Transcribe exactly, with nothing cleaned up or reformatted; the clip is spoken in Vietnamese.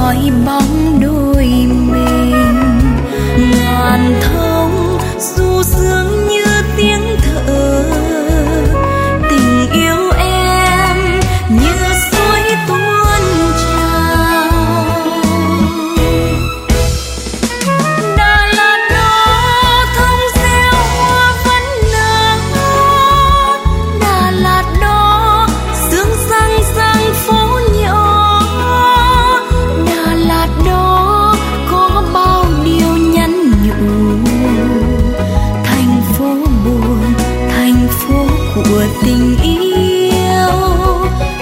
soi bóng đôi mình. Ngàn thông du dương như tiếng thở, tình yêu em như suối tuôn trào. Đà Lạt đó thông reo hoa vẫn nở, Đà Lạt đó sương răng răng phố nhỏ, Đà Lạt đó có bao điều nhắn nhủ. Thành phố buồn, thành phố của tình yêu.